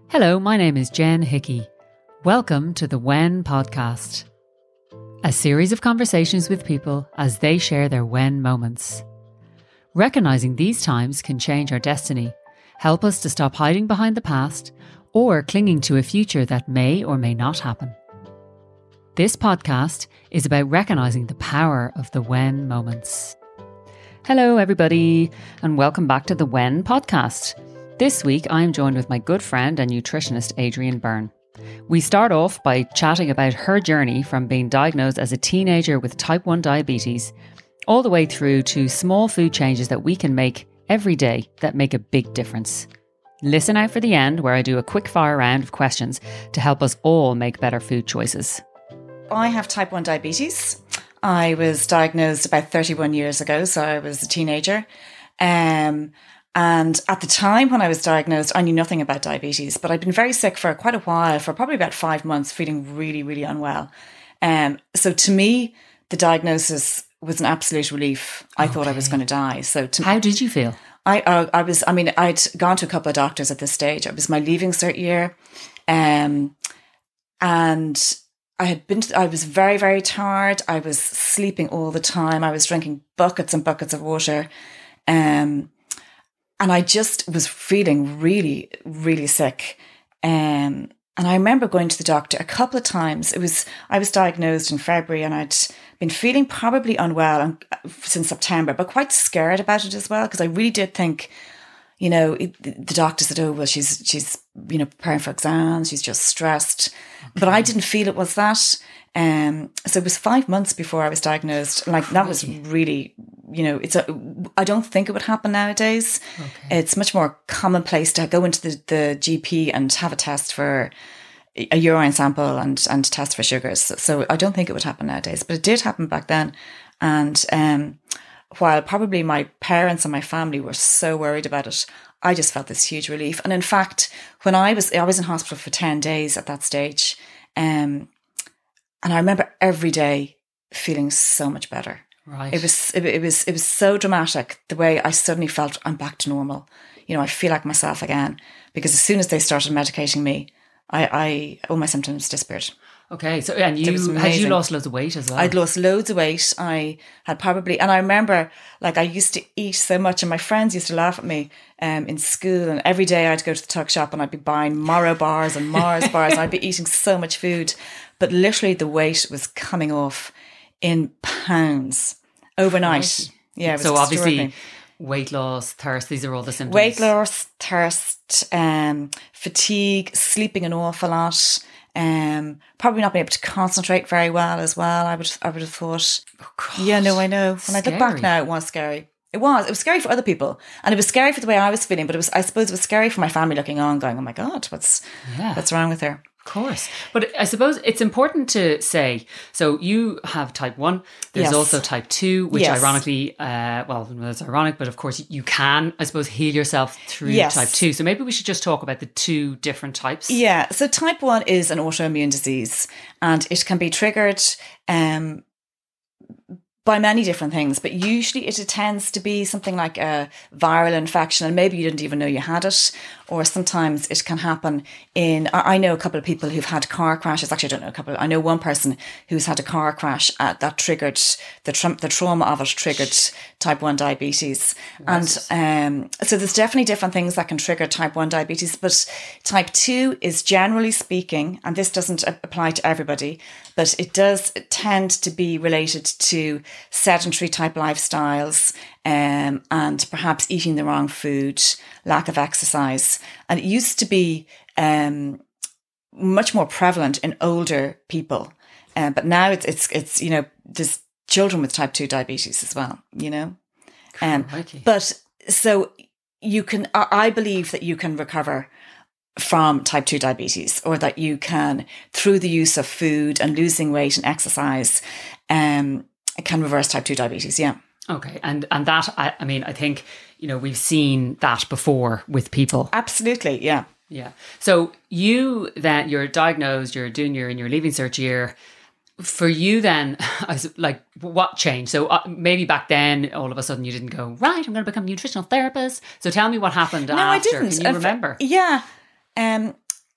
Hello, my name is Jen Hickey. Welcome to the When Podcast, a series of conversations with people as they share their when moments. Recognizing these times can change our destiny, help us to stop hiding behind the past, or clinging to a future that may or may not happen. This podcast is about recognizing the power of the when moments. Hello, everybody, and welcome back to the When Podcast. This week, I am joined with my good friend and nutritionist, Adrienne Byrne. We start off by chatting about her journey from being diagnosed as a teenager with type 1 diabetes, all the way through to small food changes that we can make every day that make a big difference. Listen out for the end, where I do a quick fire round of questions to help us all make better food choices. I have type 1 diabetes. I was diagnosed about 31 years ago, so I was a teenager. And at the time when I was diagnosed, I knew nothing about diabetes, but I'd been very sick for quite a while, for probably about 5 months, feeling really, really unwell. So to me, the diagnosis was an absolute relief. I thought I was going to die. How did you feel? I'd gone to a couple of doctors at this stage. It was my leaving cert year. And I was very, very tired. I was sleeping all the time. I was drinking buckets and buckets of water. And I just was feeling really, really sick. And I remember going to the doctor a couple of times. I was diagnosed in February, and I'd been feeling probably unwell since September, but quite scared about it as well, because I really did think, the doctor said, "Oh, well, she's preparing for exams. She's just stressed." Okay. But I didn't feel it was that. So it was 5 months before I was diagnosed. That was really, I don't think it would happen nowadays. Okay. It's much more commonplace to go into the GP and have a test for a urine sample and test for sugars. So I don't think it would happen nowadays, but it did happen back then. And while probably my parents and my family were so worried about it, I just felt this huge relief. And in fact, when I was in hospital for 10 days at that stage, and I remember every day feeling so much better. Right. It was so dramatic, the way I suddenly felt I'm back to normal. I feel like myself again, because as soon as they started medicating me, all my symptoms disappeared. Okay, so had you lost loads of weight as well? I'd lost loads of weight. I had and I remember, I used to eat so much, and my friends used to laugh at me in school, and every day I'd go to the tuck shop and I'd be buying Moro bars and Mars bars, and I'd be eating so much food, but literally the weight was coming off in pounds overnight. Right. Yeah, it was so obviously weight loss, thirst, these are all the symptoms. Weight loss, thirst, fatigue, sleeping an awful lot. Probably not being able to concentrate very well as well. I would have thought. Oh, God. Yeah, no, I know. When I look back now, it was scary. It was scary for other people, and it was scary for the way I was feeling. But I suppose it was scary for my family looking on, going, "Oh my God, what's wrong with her?" Of course. But I suppose it's important to say, so you have type 1, there's also type 2, which ironically, it's ironic, but of course you can, I suppose, heal yourself through type 2. So maybe we should just talk about the two different types. Yeah, so type 1 is an autoimmune disease, and it can be triggered by many different things, but usually it tends to be something like a viral infection, and maybe you didn't even know you had it, or sometimes it can happen I know a couple of people who've had car crashes. Actually, I don't know a couple. I know one person who's had a car crash that triggered the trauma of it triggered type 1 diabetes. Yes. And so there's definitely different things that can trigger type 1 diabetes, but type 2 is, generally speaking, and this doesn't apply to everybody, but it does tend to be related to sedentary type lifestyles, and perhaps eating the wrong food, lack of exercise. And it used to be much more prevalent in older people, but now it's there's children with type 2 diabetes as well. But so you can, I believe that you can recover from type 2 diabetes, or that you can, through the use of food and losing weight and exercise, can reverse type 2 diabetes. Yeah. Okay. And that, I think, we've seen that before with people. Absolutely. Yeah. Yeah. So you're diagnosed, you're doing in your leaving cert year. For you then, what changed? So maybe back then, all of a sudden you didn't go, right, I'm going to become a nutritional therapist. So tell me what happened after. I didn't. Can you remember? Yeah.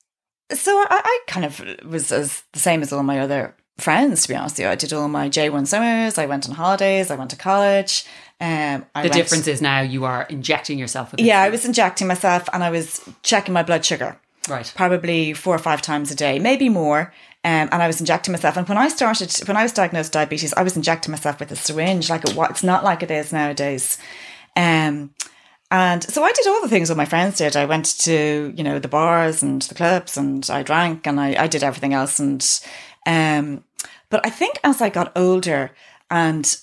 So I kind of was as the same as all my other friends, to be honest with you. I did all my J1 summers. I went on holidays. I went to college. The difference is now you are injecting yourself with I was injecting myself and I was checking my blood sugar. Right. Probably 4 or 5 times a day, maybe more. And I was injecting myself. And when I was diagnosed with diabetes, I was injecting myself with a syringe. It's not like it is nowadays. And so I did all the things all my friends did. I went to, the bars and the clubs, and I drank, and I did everything else. But I think as I got older, and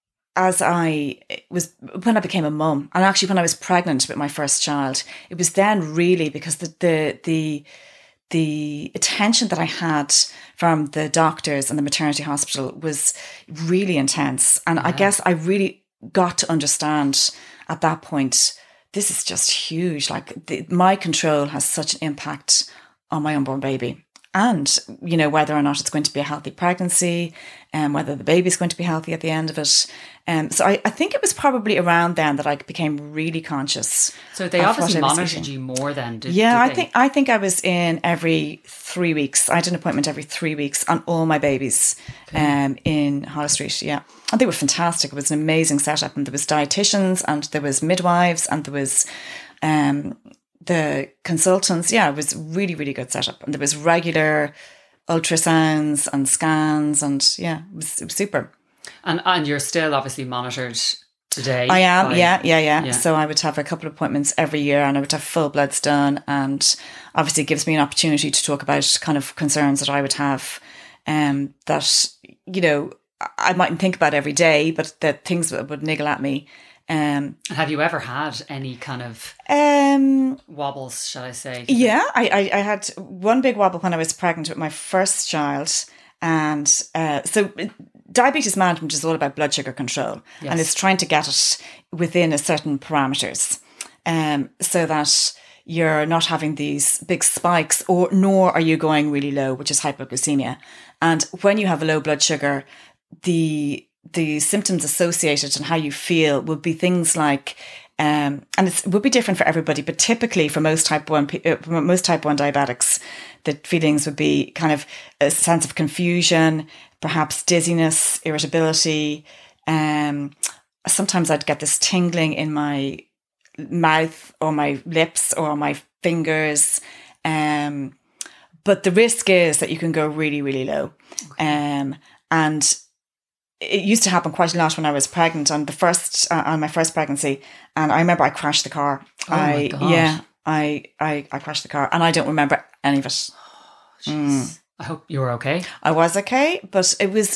when I became a mum, and actually when I was pregnant with my first child, it was then really because the attention that I had from the doctors and the maternity hospital was really intense. And I guess I really got to understand at that point, this is just huge. My control has such an impact on my unborn baby. And, whether or not it's going to be a healthy pregnancy and whether the baby's going to be healthy at the end of it. So I think it was probably around then that I became really conscious. So they obviously monitored you more then, I think I was in every 3 weeks. I had an appointment every 3 weeks on all my babies in Holles Street, yeah. And they were fantastic. It was an amazing setup. And there was dietitians and there was midwives and there was the consultants. Yeah, it was really, really good setup. And there was regular ultrasounds and scans, and it was super. And you're still obviously monitored today? I am, yeah. So I would have a couple of appointments every year, and I would have full bloods done, and obviously it gives me an opportunity to talk about kind of concerns that I would have, that, I mightn't think about every day, but the things that would niggle at me. Have you ever had any kind of wobbles, shall I say? Yeah, I had one big wobble when I was pregnant with my first child. And so diabetes management is all about blood sugar control. Yes. And it's trying to get it within a certain parameters, so that you're not having these big spikes, nor are you going really low, which is hypoglycemia. And when you have a low blood sugar, the symptoms associated and how you feel would be things like, and it would be different for everybody, but typically for most type 1 diabetics, the feelings would be kind of a sense of confusion, perhaps dizziness, irritability. Sometimes I'd get this tingling in my mouth or my lips or my fingers. But the risk is that you can go really, really low. Okay. And it used to happen quite a lot when I was pregnant on my first pregnancy. And I remember I crashed the car. Oh my God. Yeah, I crashed the car and I don't remember any of it. Oh, I hope you were okay. I was okay, but it was,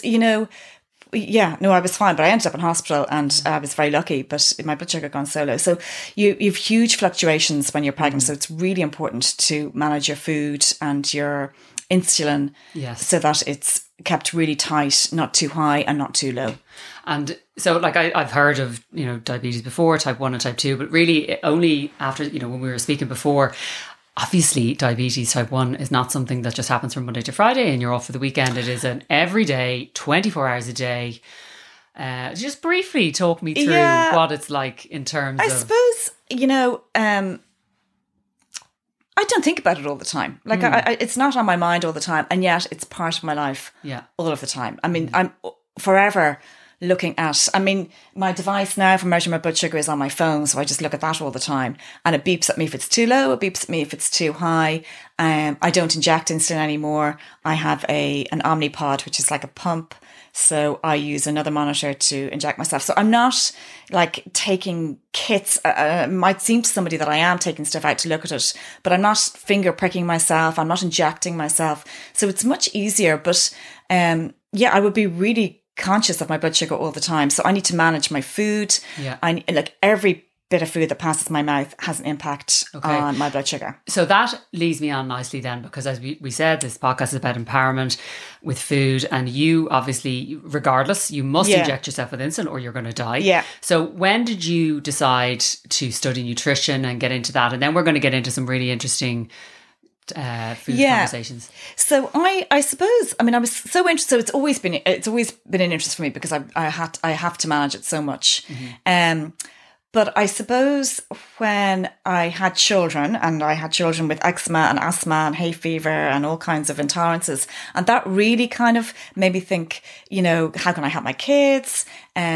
I was fine, but I ended up in hospital and I was very lucky, but my blood sugar had gone so low. So you have huge fluctuations when you're pregnant. So it's really important to manage your food and your insulin, yes, so that it's kept really tight, not too high and not too low. And so I've heard of, diabetes before, type 1 and type 2, but really only after, when we were speaking before, obviously diabetes type 1 is not something that just happens from Monday to Friday and you're off for the weekend. It is an everyday, 24 hours a day. Just briefly talk me through what it's like in terms of... I suppose, I don't think about it all the time. It's not on my mind all the time, and yet it's part of my life all of the time. I mean, I'm forever looking at... my device now for measuring my blood sugar is on my phone, so I just look at that all the time. And it beeps at me if it's too low, it beeps at me if it's too high. I don't inject insulin anymore. I have an Omnipod, which is like a pump. So I use another monitor to inject myself. So I'm not taking kits. It might seem to somebody that I am taking stuff out to look at it, but I'm not finger pricking myself. I'm not injecting myself. So it's much easier. But I would be really conscious of my blood sugar all the time. So I need to manage my food. Yeah. Every bit of food that passes my mouth has an impact on my blood sugar. So that leads me on nicely then, because as we said, this podcast is about empowerment with food, and you obviously, regardless, you must inject yourself with insulin or you're going to die. Yeah. So when did you decide to study nutrition and get into that? And then we're going to get into some really interesting food conversations. So I suppose, I was so interested. So it's always been an interest for me because I have to manage it so much. Mm-hmm. But I suppose when I had children, and I had children with eczema and asthma and hay fever and all kinds of intolerances, and that really kind of made me think, how can I help my kids?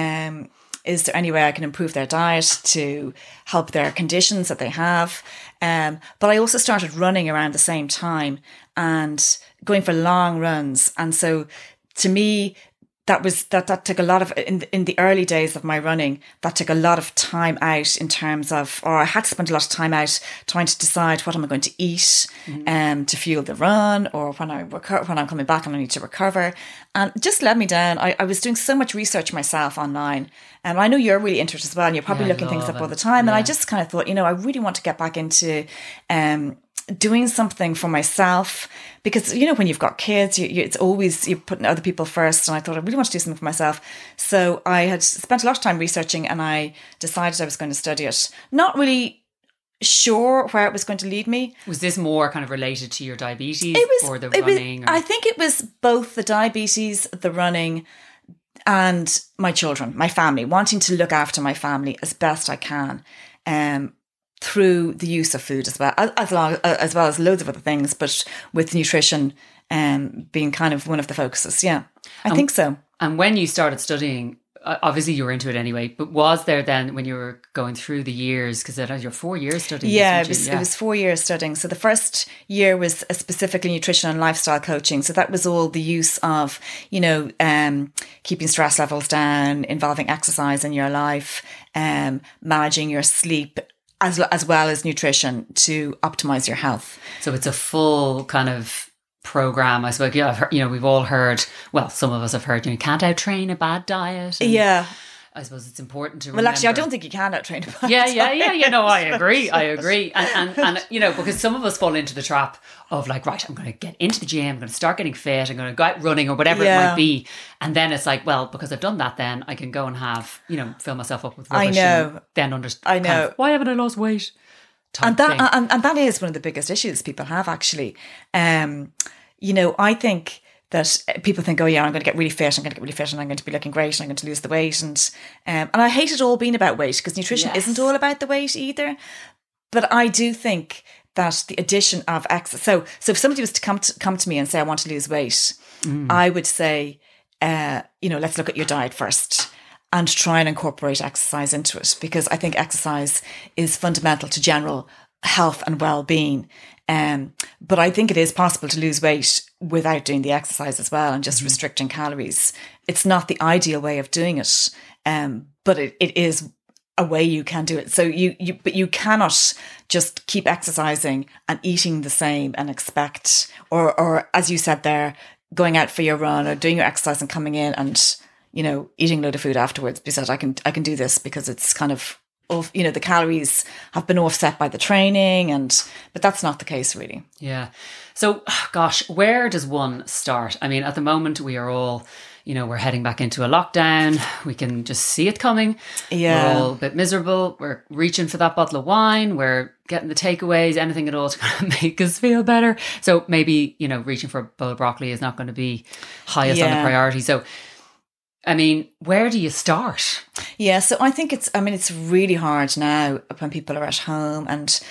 Is there any way I can improve their diet to help their conditions that they have? But I also started running around the same time and going for long runs. And so to me, that took a lot of, in the early days of my running, that took a lot of time out in terms of, or I had to spend a lot of time out trying to decide what am I going to eat to fuel the run, or when I'm coming back and I need to recover. And it just let me down. I was doing so much research myself online. And I know you're really interested as well, and you're probably looking things up all the time. Yeah. And I just kind of thought, I really want to get back into doing something for myself, because when you've got kids, it's always you're putting other people first, and I thought I really want to do something for myself. So I had spent a lot of time researching, and I decided I was going to study it, not really sure where it was going to lead me. Was this more kind of related to your diabetes or the running? I think it was both the diabetes, the running, and my children, my family, wanting to look after my family as best I can, through the use of food as well as loads of other things, but with nutrition being kind of one of the focuses. Yeah, I think so. And when you started studying, obviously you were into it anyway, but was there then, when you were going through the years, because it had your 4 years studying? Yeah, it was 4 years studying. So the first year was specifically nutrition and lifestyle coaching. So that was all the use of, keeping stress levels down, involving exercise in your life, managing your sleep, as well as nutrition to optimize your health. So it's a full kind of program, I suppose. We've all heard, well, some of us have heard, you can't out-train a bad diet. Yeah. I suppose it's important to remember. Well, actually, I don't think you can out-train a bad diet. Yeah. No, I agree. And because some of us fall into the trap of like, right, I'm going to get into the gym, I'm going to start getting fit, I'm going to go out running or whatever it might be. And then it's like, well, because I've done that, then I can go and have, fill myself up with rubbish. I know. And then understand. I know. Why haven't I lost weight? And that is one of the biggest issues people have, actually. I think that people think, oh yeah, I'm going to get really fit, and I'm going to be looking great, and I'm going to lose the weight. And I hate it all being about weight, because nutrition isn't all about the weight either. But I do think that the addition of exercise. So if somebody was to come to me and say, I want to lose weight, I would say, let's look at your diet first and try and incorporate exercise into it, because I think exercise is fundamental to general health and well-being. But I think it is possible to lose weight without doing the exercise as well, and just restricting calories. It's not the ideal way of doing it, but it is a way you can do it. So but you cannot just keep exercising and eating the same and expect, or as you said there, going out for your run or doing your exercise and coming in and eating a load of food afterwards, because I can do this because it's kind of, the calories have been offset by the training, but that's not the case really. Yeah. So, gosh, where does one start? I mean, at the moment we are all, we're heading back into a lockdown. We can just see it coming. Yeah. We're all a bit miserable. We're reaching for that bottle of wine. We're getting the takeaways, anything at all to kind of make us feel better. So maybe, reaching for a bowl of broccoli is not going to be highest on the priority. So, I mean, where do you start? Yeah, so I think it's really hard now when people are at home and,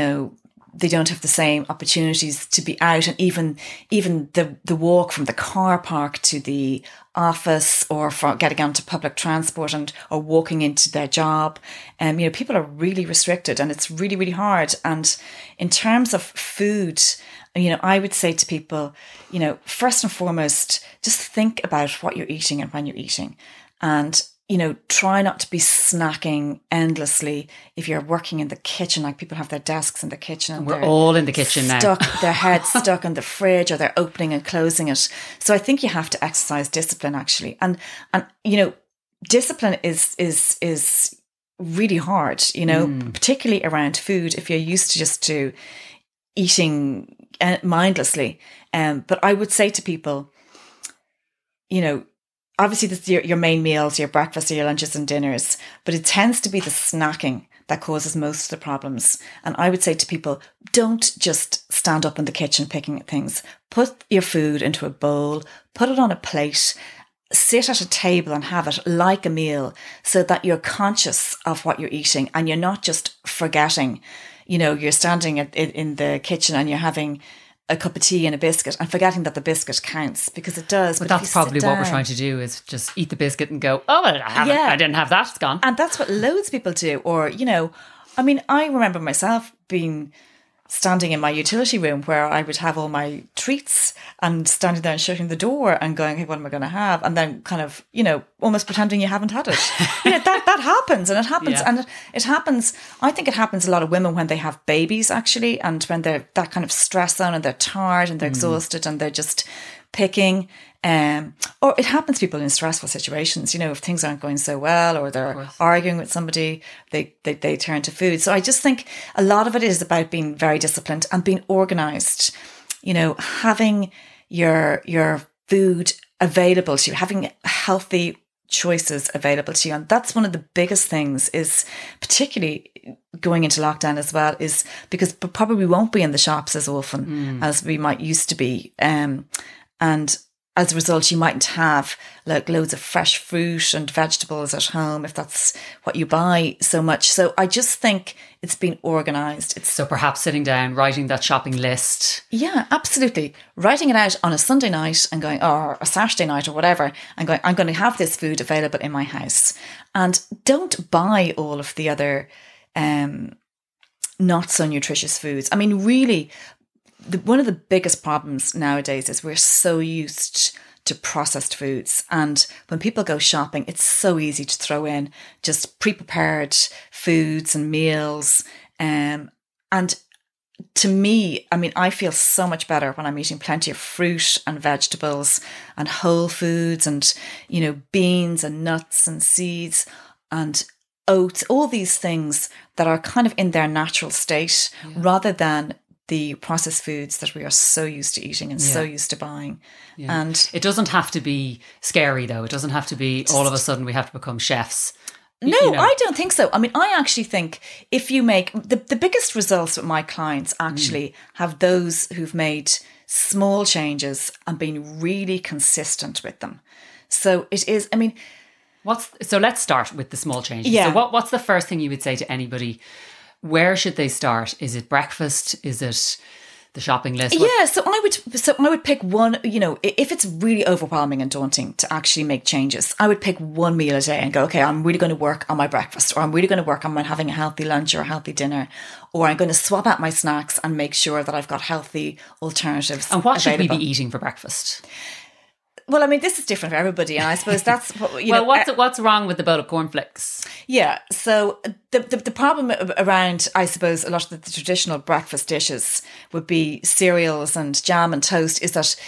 they don't have the same opportunities to be out, and even the walk from the car park to the office, or for getting onto public transport or walking into their job. People are really restricted, and it's really, really hard. And in terms of food, I would say to people, first and foremost, just think about what you're eating and when you're eating. And, try not to be snacking endlessly. If you're working in the kitchen, like people have their desks in the kitchen. And we're all in the kitchen now. Their heads stuck in the fridge, or they're opening and closing it. So I think you have to exercise discipline, actually. And discipline is really hard, particularly around food, if you're used to eating mindlessly. But I would say to people, obviously this is your main meals, your breakfast, your lunches and dinners, but it tends to be the snacking that causes most of the problems. And I would say to people, don't just stand up in the kitchen picking at things. Put your food into a bowl, put it on a plate, sit at a table and have it like a meal so that you're conscious of what you're eating and you're not just forgetting. You're standing in the kitchen and you're having a cup of tea and a biscuit and forgetting that the biscuit counts, because it does. But that's probably what we're trying to do, is just eat the biscuit and go, oh, I didn't have that, it's gone. And that's what loads of people do. Or, I remember myself standing in my utility room where I would have all my treats and standing there and shutting the door and going, hey, what am I going to have? And then kind of, almost pretending you haven't had it. That happens, and it happens. Yeah. And it happens, I think it happens a lot of women when they have babies, actually, and when they're that kind of stress zone and they're tired and they're exhausted and they're just picking. Or it happens to people in stressful situations, if things aren't going so well or they're arguing with somebody, they turn to food. So I just think a lot of it is about being very disciplined and being organised, having your food available to you, having healthy choices available to you. And that's one of the biggest things, is particularly going into lockdown as well, is because probably we won't be in the shops as often as we might used to be. And as a result, you mightn't have like loads of fresh fruit and vegetables at home if that's what you buy so much. So I just think it's been organised. So perhaps sitting down, writing that shopping list. Yeah, absolutely. Writing it out on a Sunday night and going, or a Saturday night or whatever, and going, I'm going to have this food available in my house. And don't buy all of the other not so nutritious foods. I mean, really, one of the biggest problems nowadays is we're so used to processed foods. And when people go shopping, it's so easy to throw in just pre-prepared foods and meals. And to me, I mean, I feel so much better when I'm eating plenty of fruit and vegetables and whole foods and, beans and nuts and seeds and oats, all these things that are kind of in their natural state, rather than the processed foods that we are so used to eating and so used to buying. Yeah. And it doesn't have to be scary, though. It doesn't have to be all of a sudden we have to become chefs. No, I don't think so. I mean, I actually think if you make the biggest results with my clients actually have those who've made small changes and been really consistent with them. So it is, I mean, so let's start with the small changes. Yeah. So what's the first thing you would say to anybody? Where should they start? Is it breakfast? Is it the shopping list? Yeah, so I would pick one, if it's really overwhelming and daunting to actually make changes, I would pick one meal a day and go, okay, I'm really going to work on my breakfast, or I'm really going to work on having a healthy lunch or a healthy dinner, or I'm going to swap out my snacks and make sure that I've got healthy alternatives. And what should we be eating for breakfast? Well, I mean, this is different for everybody, and I suppose that's what's wrong with the bowl of cornflakes? Yeah, so the problem around, I suppose, a lot of the traditional breakfast dishes would be cereals and jam and toast, is that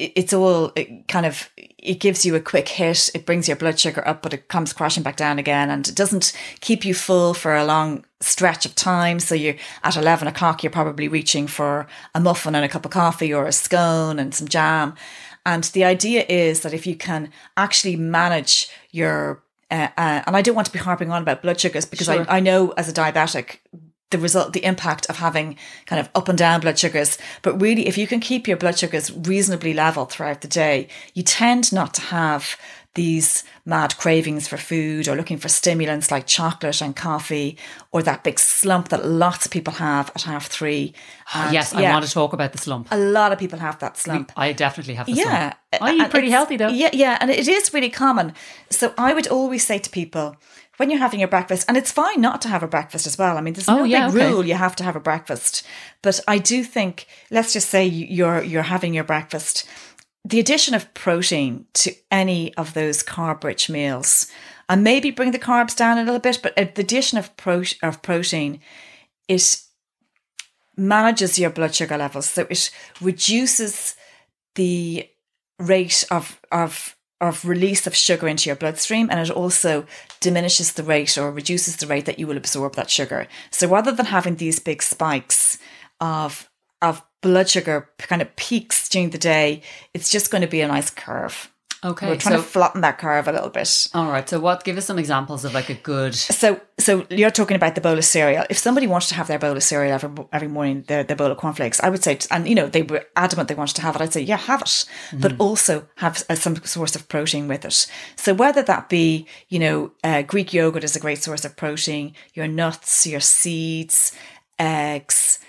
it gives you a quick hit, it brings your blood sugar up, but it comes crashing back down again, and it doesn't keep you full for a long stretch of time. So you're at 11 o'clock, you're probably reaching for a muffin and a cup of coffee or a scone and some jam. And the idea is that if you can actually manage your, and I don't want to be harping on about blood sugars, because I know as a diabetic, the impact of having kind of up and down blood sugars, but really if you can keep your blood sugars reasonably level throughout the day, you tend not to have these mad cravings for food or looking for stimulants like chocolate and coffee, or that big slump that lots of people have at 3:30. Yes, I want to talk about the slump. A lot of people have that slump. I definitely have the slump. I eat pretty healthy though. Yeah, and it is really common. So I would always say to people, when you're having your breakfast, and it's fine not to have a breakfast as well. I mean, there's no big rule you have to have a breakfast. But I do think, let's just say you're having your breakfast, the addition of protein to any of those carb-rich meals, and maybe bring the carbs down a little bit, but the addition of protein, it manages your blood sugar levels. So it reduces the rate of release of sugar into your bloodstream, and it also diminishes the rate or reduces the rate that you will absorb that sugar. So rather than having these big spikes of blood sugar kind of peaks during the day, it's just going to be a nice curve. Okay. We're trying to flatten that curve a little bit. All right. So give us some examples of like a good... So you're talking about the bowl of cereal. If somebody wanted to have their bowl of cereal every morning, their bowl of cornflakes, I would say, and you know, they were adamant they wanted to have it, I'd say, yeah, have it, but also have some source of protein with it. So whether that be, you know, Greek yogurt is a great source of protein, your nuts, your seeds, eggs,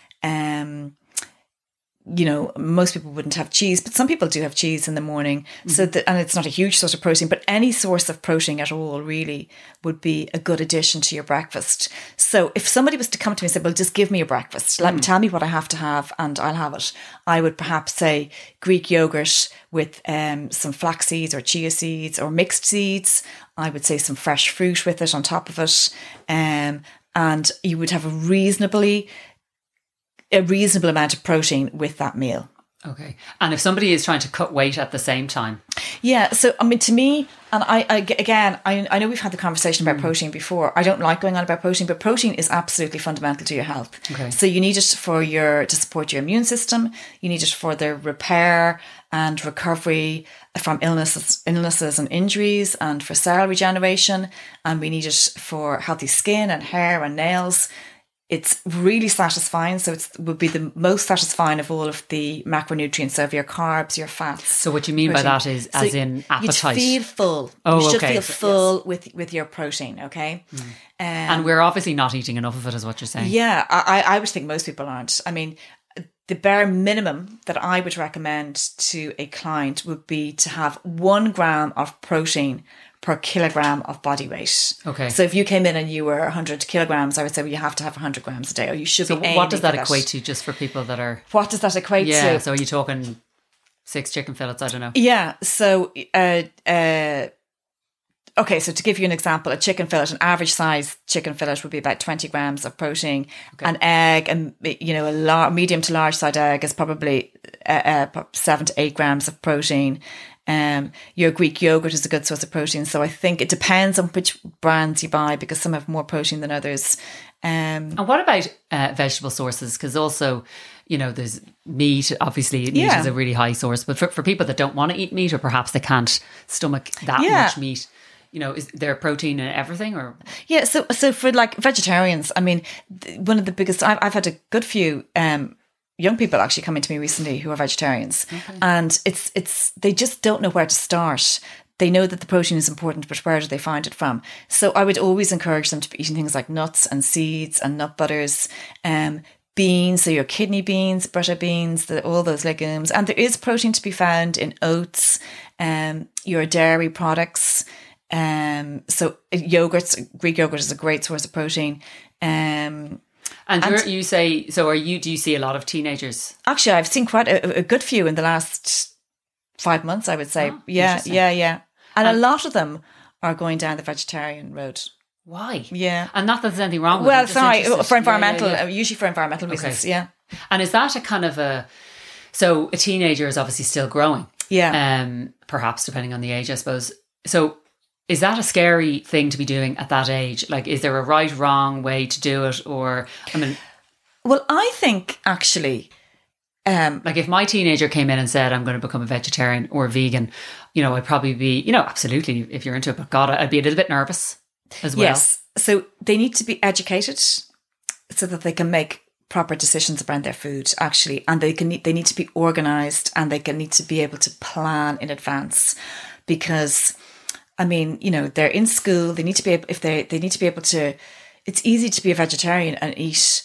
you know, most people wouldn't have cheese, but some people do have cheese in the morning. So and it's not a huge source of protein, but any source of protein at all really would be a good addition to your breakfast. So if somebody was to come to me and say, well, just give me a breakfast, tell me what I have to have and I'll have it. I would perhaps say Greek yogurt with some flax seeds or chia seeds or mixed seeds. I would say some fresh fruit with it on top of it. And you would have a reasonable amount of protein with that meal. Okay. And if somebody is trying to cut weight at the same time? Yeah. So, I mean, to me, and I know we've had the conversation about protein before. I don't like going on about protein, but protein is absolutely fundamental to your health. Okay. So you need it to support your immune system. You need it for the repair and recovery from illnesses and injuries, and for cell regeneration. And we need it for healthy skin and hair and nails. It's really satisfying. So it would be the most satisfying of all of the macronutrients of your carbs, your fats. So what you mean by that is as in appetite? You feel full. Oh, you should okay. feel full with your protein, okay? And we're obviously not eating enough of it, is what you're saying. Yeah, I would think most people aren't. I mean, the bare minimum that I would recommend to a client would be to have 1 gram of protein per kilogram of body weight. Okay. So if you came in and you were 100 kilograms, I would say, well, you have to have 100 grams a day, or you should be aiming. So what does that equate to, just for people that are... What does that equate to? Yeah, so are you talking 6 chicken fillets? I don't know. Yeah, so... okay, so to give you an example, a chicken fillet, an average size chicken fillet would be about 20 grams of protein. Okay. An egg, and you know, a medium to large side egg is probably 7 to 8 grams of protein. Your Greek yogurt is a good source of protein. So I think it depends on which brands you buy, because some have more protein than others. And what about vegetable sources? Because also, you know, there's meat. Obviously, meat is a really high source. But for people that don't want to eat meat, or perhaps they can't stomach that much meat, you know, is there protein in everything? Or yeah, so for like vegetarians, I mean, one of the biggest, I've had a good few young people actually coming to me recently who are vegetarians, and it's they just don't know where to start. They know that the protein is important, but where do they find it from? So I would always encourage them to be eating things like nuts and seeds and nut butters, beans, so your kidney beans, butter beans, all those legumes. And there is protein to be found in oats, your dairy products. So yogurts, Greek yogurt is a great source of protein. And you say, so do you see a lot of teenagers? Actually, I've seen quite a good few in the last 5 months, I would say. Oh, yeah. And a lot of them are going down the vegetarian road. Why? Yeah. And not that there's anything wrong with it. Well, sorry, for environmental, usually for environmental reasons, yeah. And is that a kind of so a teenager is obviously still growing. Yeah. Perhaps depending on the age, I suppose. So is that a scary thing to be doing at that age? Like, is there a right, wrong way to do it? Or, I mean... Well, I think actually... like if my teenager came in and said, I'm going to become a vegetarian or a vegan, you know, I'd probably be, you know, absolutely, if you're into it, but God, I'd be a little bit nervous as well. Yes. So they need to be educated so that they can make proper decisions around their food, actually. And they need to be organised, and they need to be able to plan in advance, because... I mean, you know, they're in school. They need to be able, they need to be able to. It's easy to be a vegetarian and eat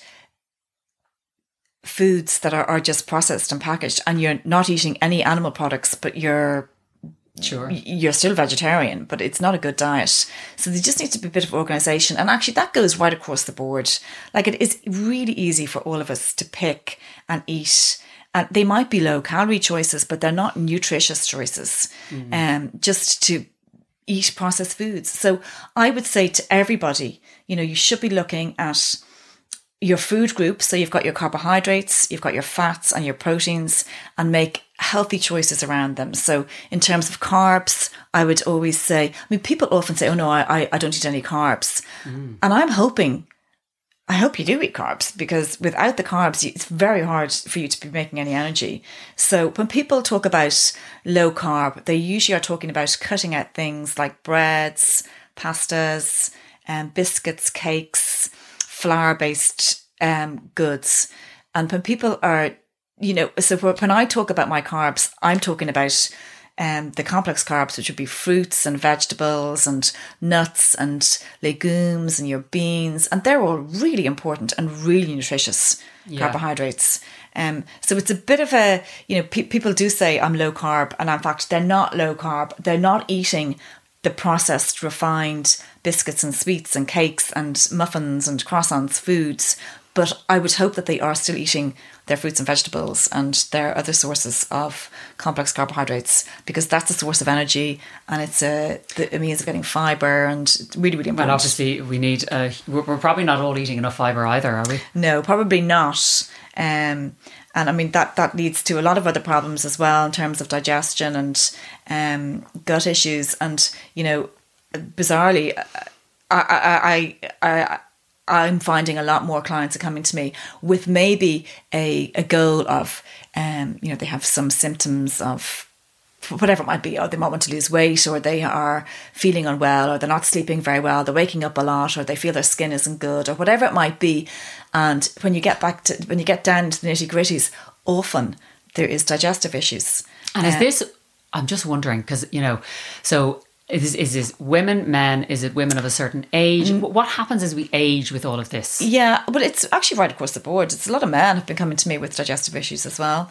foods that are just processed and packaged, and you're not eating any animal products, but you're still vegetarian. But it's not a good diet. So there just needs to be a bit of organisation, and actually that goes right across the board. Like, it is really easy for all of us to pick and eat. And they might be low calorie choices, but they're not nutritious choices. Just to eat processed foods. So I would say to everybody, you know, you should be looking at your food groups. So you've got your carbohydrates, you've got your fats and your proteins, and make healthy choices around them. So in terms of carbs, I would always say, I mean, people often say, oh no, I don't eat any carbs. And I'm hoping I hope you do eat carbs, because without the carbs, it's very hard for you to be making any energy. So when people talk about low carb, they usually are talking about cutting out things like breads, pastas, biscuits, cakes, flour-based goods. And when people are, so when I talk about my carbs, I'm talking about the complex carbs, which would be fruits and vegetables and nuts and legumes and your beans. And they're all really important and really nutritious carbohydrates. So it's a bit of a, people do say I'm low carb, and in fact, they're not low carb. They're not eating the processed, refined biscuits and sweets and cakes and muffins and croissants foods. But I would hope that they are still eating their fruits and vegetables and their other sources of complex carbohydrates, because that's a source of energy, and it's a means of getting fibre, and really, really important. Well, obviously, we need. We're probably not all eating enough fibre either, are we? No, probably not. And I mean that leads to a lot of other problems as well in terms of digestion and gut issues. And bizarrely, I'm finding a lot more clients are coming to me with maybe a goal of, they have some symptoms of whatever it might be, or they might want to lose weight, or they are feeling unwell, or they're not sleeping very well, they're waking up a lot, or they feel their skin isn't good, or whatever it might be. And when you get down to the nitty gritties, often there is digestive issues. And is this, I'm just wondering, because, so is this women, men? Is it women of a certain age? What happens as we age with all of this? Yeah, but it's actually right across the board. It's a lot of men have been coming to me with digestive issues as well.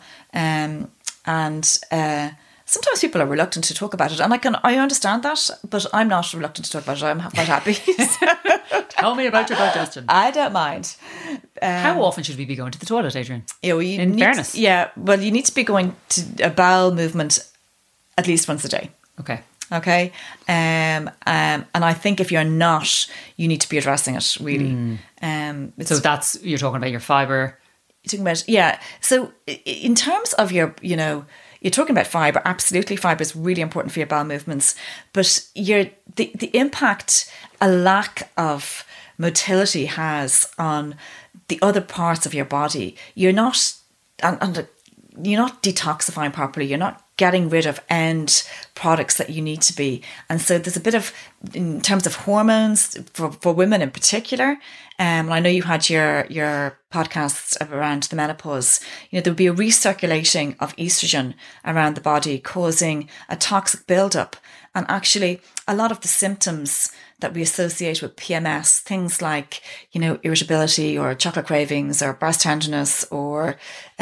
Sometimes people are reluctant to talk about it, and I understand that, but I'm not reluctant to talk about it. I'm quite happy. Tell me about your digestion. I don't mind. How often should we be going to the toilet, Adrian? Yeah, well, in fairness. Well, you need to be going to a bowel movement at least once a day. Okay. And I think if you're not, you need to be addressing it, really. So that's, you're talking about your fibre. You're talking about, yeah. So in terms of your, you're talking about fibre. Absolutely, fibre is really important for your bowel movements. But the impact a lack of motility has on the other parts of your body, you're not detoxifying properly. You're not getting rid of end products that you need to be. And so there's a bit of, in terms of hormones for women in particular, and I know you had your podcasts around the menopause, there'll be a recirculating of estrogen around the body, causing a toxic buildup. And actually, a lot of the symptoms that we associate with PMS, things like, irritability or chocolate cravings or breast tenderness or,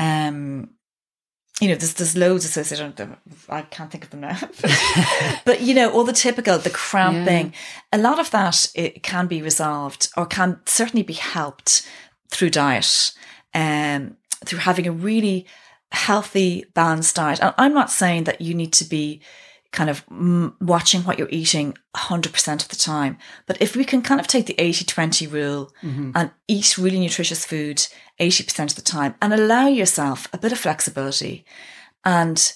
there's loads associated with them. I can't think of them now. But, all the typical, the cramping, a lot of that, it can be resolved or can certainly be helped through diet, through having a really healthy, balanced diet. And I'm not saying that you need to be kind of watching what you're eating 100% of the time. But if we can kind of take the 80-20 rule and eat really nutritious food 80% of the time and allow yourself a bit of flexibility. And,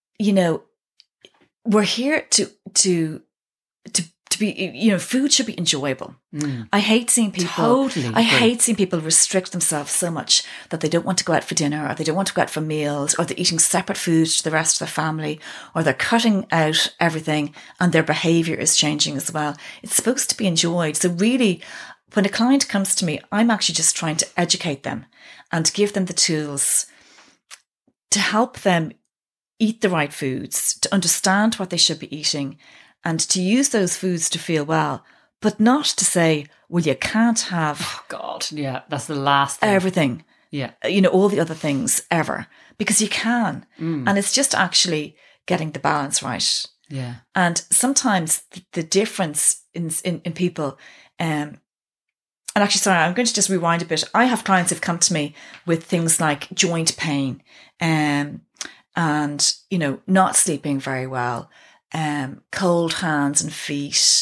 we're here to be, food should be enjoyable. I hate seeing people, hate seeing people restrict themselves so much that they don't want to go out for dinner, or they don't want to go out for meals, or they're eating separate foods to the rest of their family, or they're cutting out everything and their behavior is changing as well. It's supposed to be enjoyed. So really, when a client comes to me, I'm actually just trying to educate them and give them the tools to help them eat the right foods, to understand what they should be eating, and to use those foods to feel well, but not to say, well, you can't have... Oh, God, yeah, that's the last thing. Everything. Yeah. All the other things ever. Because you can. And it's just actually getting the balance right. Yeah. And sometimes the difference in people... and actually, sorry, I'm going to just rewind a bit. I have clients who've come to me with things like joint pain and, not sleeping very well, cold hands and feet,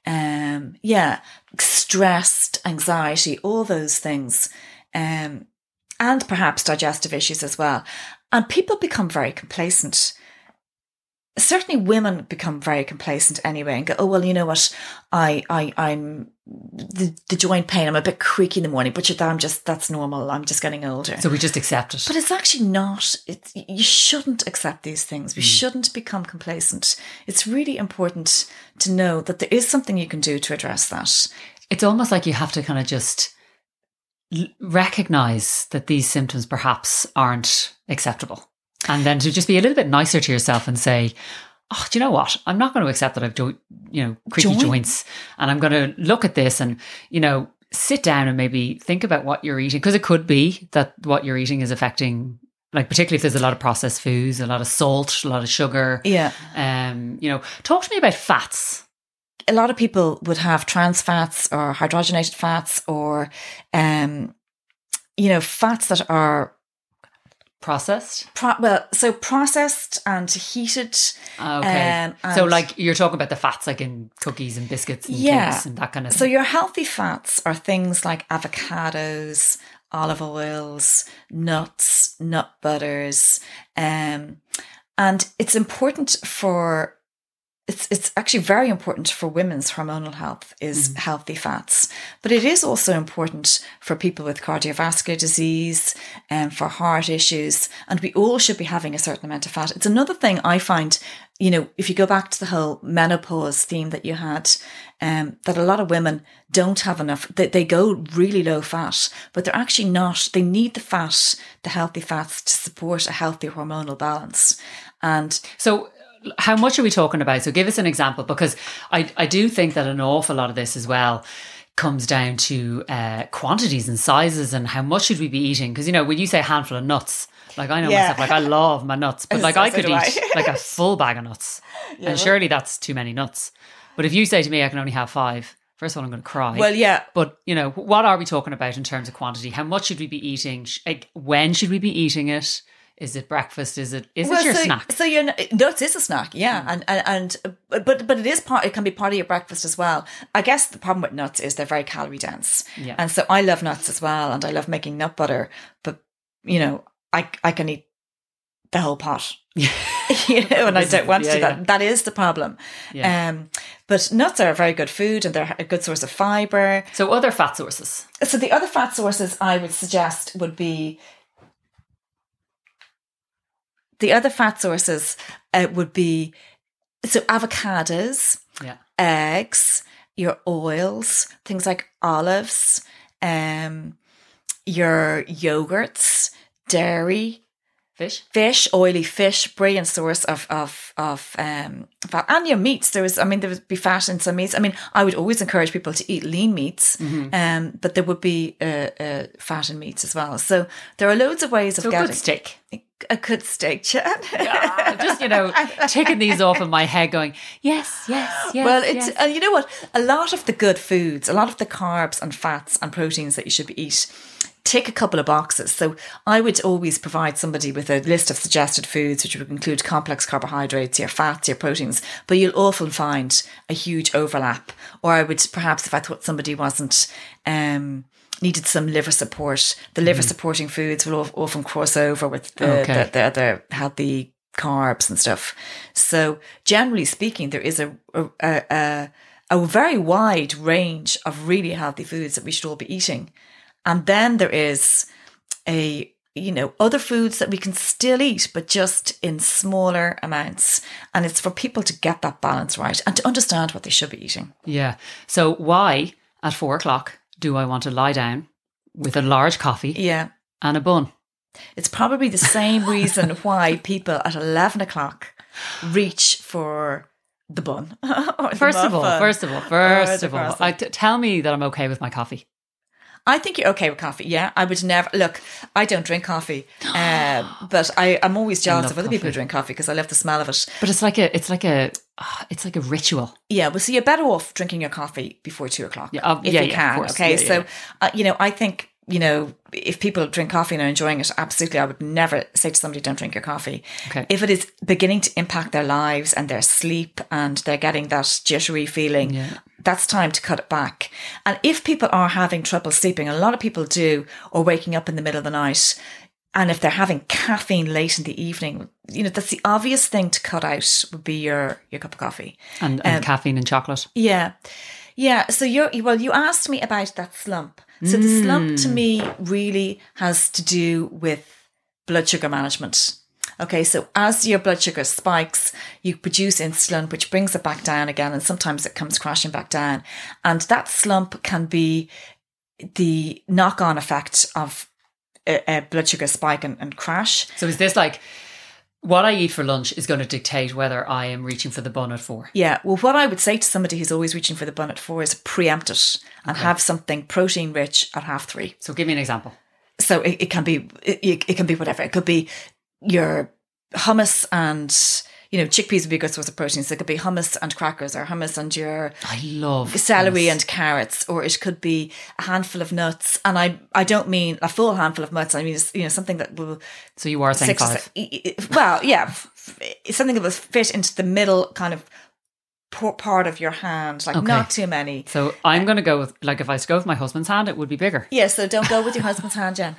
stressed, anxiety, all those things, and perhaps digestive issues as well. And people become very complacent. certainly women become very complacent anyway and go, oh, well, you know what? I'm the joint pain. I'm a bit creaky in the morning, but that's normal. I'm just getting older. So we just accept it. But it's actually not. You shouldn't accept these things. We shouldn't become complacent. It's really important to know that there is something you can do to address that. It's almost like you have to kind of just recognize that these symptoms perhaps aren't acceptable. And then to just be a little bit nicer to yourself and say, oh, do you know what? I'm not going to accept that I've, creaky joints, and I'm going to look at this and, sit down and maybe think about what you're eating. Because it could be that what you're eating is affecting, like, particularly if there's a lot of processed foods, a lot of salt, a lot of sugar. Yeah. Talk to me about fats. A lot of people would have trans fats or hydrogenated fats or, fats that are processed? So processed and heated. Okay. So like you're talking about the fats like in cookies and biscuits and cakes and that kind of thing. So your healthy fats are things like avocados, olive oils, nuts, nut butters. And it's important it's actually very important for women's hormonal health is healthy fats. But it is also important for people with cardiovascular disease and for heart issues. And we all should be having a certain amount of fat. It's another thing I find, if you go back to the whole menopause theme that you had, that a lot of women don't have enough. They go really low fat, but they're actually not. They need the fat, the healthy fats to support a healthy hormonal balance. And so how much are we talking about? So give us an example, because I do think that an awful lot of this as well comes down to quantities and sizes and how much should we be eating. Because, when you say a handful of nuts, like I know myself, like I love my nuts, but like I could eat like a full bag of nuts. Yeah, and surely that's too many nuts. But if you say to me I can only have 5, first of all, I'm going to cry. Well, yeah. But, what are we talking about in terms of quantity? How much should we be eating? When should we be eating it? Is it breakfast? Is it your snack? So nuts is a snack, yeah, but it is part. It can be part of your breakfast as well. I guess the problem with nuts is they're very calorie dense, yeah. And so I love nuts as well, and I love making nut butter. But I can eat the whole pot, and I don't want to. That is the problem. Yeah. But nuts are a very good food, and they're a good source of fiber. So other fat sources. So the other fat sources I would suggest would be. The other fat sources would be avocados, eggs, your oils, things like olives, your yogurts, dairy, fish, oily fish, brilliant source of fat, and your meats. There would be fat in some meats. I would always encourage people to eat lean meats, but there would be fat in meats as well. So there are loads of ways of getting good steak. A good steak, Jen. Just taking these off in my head, going yes. Well, it's and you know what? A lot of the good foods, a lot of the carbs and fats and proteins that you should eat, tick a couple of boxes. So I would always provide somebody with a list of suggested foods, which would include complex carbohydrates, your fats, your proteins. But you'll often find a huge overlap. Or I would perhaps, if I thought somebody wasn't needed some liver support, the liver supporting foods will often cross over with the other healthy carbs and stuff. So generally speaking, there is a very wide range of really healthy foods that we should all be eating. And then there is other foods that we can still eat, but just in smaller amounts. And it's for people to get that balance right and to understand what they should be eating. Yeah. So why at 4:00 do I want to lie down with a large coffee and a bun? It's probably the same reason why people at 11 o'clock reach for the bun. First of all, tell me that I'm okay with my coffee. I think you're okay with coffee. Yeah, I would never look. I don't drink coffee, but I'm always jealous of other people who drink coffee because I love the smell of it. But it's like a ritual. Yeah, well, so you're better off drinking your coffee before 2:00 if you can. Okay, I think if people drink coffee and are enjoying it, absolutely, I would never say to somebody, don't drink your coffee. Okay. If it is beginning to impact their lives and their sleep and they're getting that jittery feeling, that's time to cut it back. And if people are having trouble sleeping, a lot of people do, or waking up in the middle of the night, And if they're having caffeine late in the evening, that's the obvious thing to cut out would be your cup of coffee. And caffeine and chocolate. Yeah. Yeah. So you asked me about that slump. So the slump to me really has to do with blood sugar management. Okay. So as your blood sugar spikes, you produce insulin, which brings it back down again. And sometimes it comes crashing back down. And that slump can be the knock-on effect of a blood sugar spike and crash. So is this like what I eat for lunch is going to dictate whether I am reaching for the bun at 4? Yeah. Well, what I would say to somebody who's always reaching for the bun at 4 is preempt it and have something protein rich at 3:30. So give me an example. So it can be whatever. It could be your hummus and, chickpeas would be a good source of protein. So it could be hummus and crackers, or hummus and your I love celery hummus. and carrots, or it could be a handful of nuts. And I don't mean a full handful of nuts. I mean, something that will. So you are saying 5. Well, yeah, something that will fit into the middle kind of part of your hand, like not too many. So I'm going to go with, like, if I go with my husband's hand, it would be bigger. Yeah, so don't go with your husband's hand, Jen.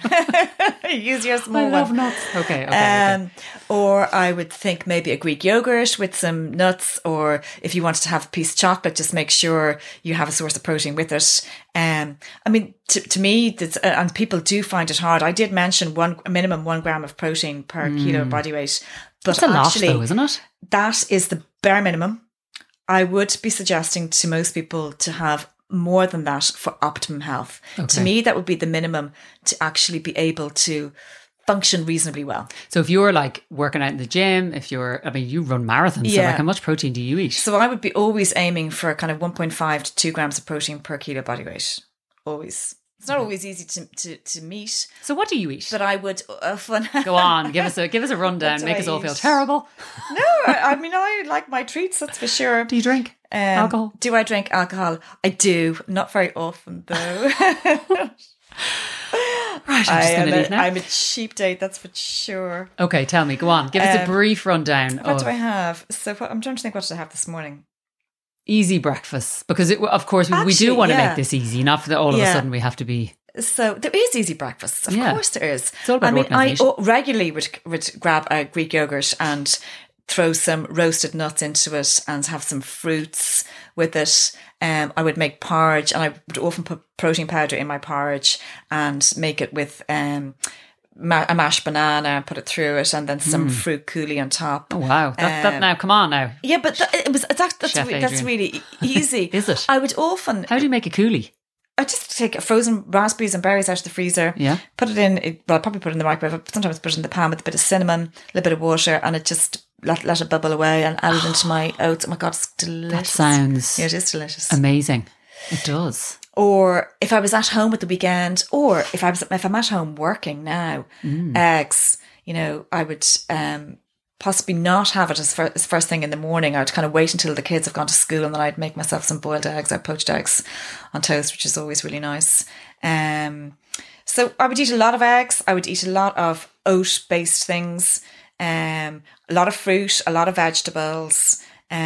Use your small I love one. nuts. Okay. Or I would think maybe a Greek yogurt with some nuts, or if you wanted to have a piece of chocolate, just make sure you have a source of protein with it. I mean, to me, and people do find it hard. I did mention a minimum 1 gram of protein per kilo of body weight. But That's a actually, lot though, isn't it? That is the bare minimum. I would be suggesting to most people to have more than that for optimum health. Okay. To me, that would be the minimum to actually be able to function reasonably well. So if you're like working out in the gym, you run marathons, so like how much protein do you eat? So I would be always aiming for kind of 1.5 to 2 grams of protein per kilo body weight. Always. It's not always easy to meet. So what do you eat? But I would go on, give us a rundown, make us all feel terrible. No, I mean, I like my treats, that's for sure. Do you drink alcohol? Do I drink alcohol? I do, not very often though. Right, I'm just going to leave now. I'm a cheap date, that's for sure. Okay, tell me, go on, give us a brief rundown. What do I have? So I'm trying to think, what did I have this morning? Easy breakfast, because of course we do want to make this easy, not that all of a sudden we have to be. So there is easy breakfasts, of course there is. It's all about I regularly would grab a Greek yogurt and throw some roasted nuts into it and have some fruits with it. I would make porridge, and I would often put protein powder in my porridge and make it with a mashed banana, put it through it, and then some fruit coulis on top. Oh wow! That now, come on now. Yeah, but that's really easy. Is it? I would often. How do you make a coulis? I just take frozen raspberries and berries out of the freezer. Yeah. Put it in. Well, I'd probably put it in the microwave. But sometimes put it in the pan with a bit of cinnamon, a little bit of water, and it just let it bubble away, and add it into my oats. Oh my god, it's delicious. That sounds. Yeah, it is delicious. Amazing. It does. Or if I was at home at the weekend, or if I'm at home working now, eggs. I would possibly not have it as first thing in the morning. I'd kind of wait until the kids have gone to school, and then I'd make myself some boiled eggs. I'd poached eggs on toast, which is always really nice. So I would eat a lot of eggs. I would eat a lot of oat-based things, a lot of fruit, a lot of vegetables.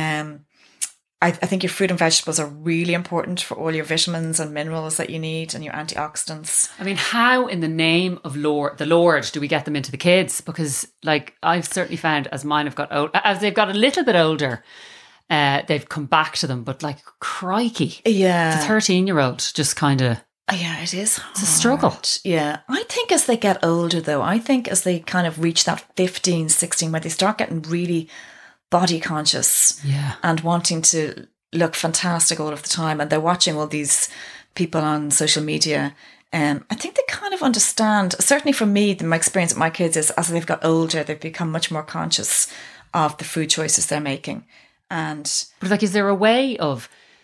I think your fruit and vegetables are really important for all your vitamins and minerals that you need, and your antioxidants. I mean, how in the name of the Lord do we get them into the kids? Because like I've certainly found as mine have got old, as they've got a little bit older, they've come back to them. But like, crikey. Yeah. The 13-year-old just kind of. Yeah, it is hard. It's a struggle. Yeah. I think as they get older though, I think as they kind of reach that 15, 16, where they start getting really body conscious and wanting to look fantastic all of the time, and they're watching all these people on social media, I think they kind of understand. Certainly for me, my experience with my kids is as they've got older, they've become much more conscious of the food choices they're making. But like, is there a way of,